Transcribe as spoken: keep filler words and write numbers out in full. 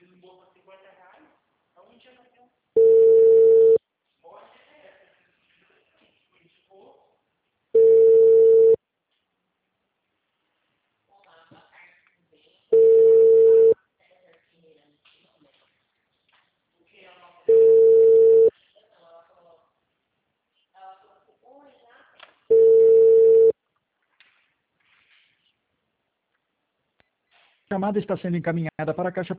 A chamada está sendo encaminhada para a caixa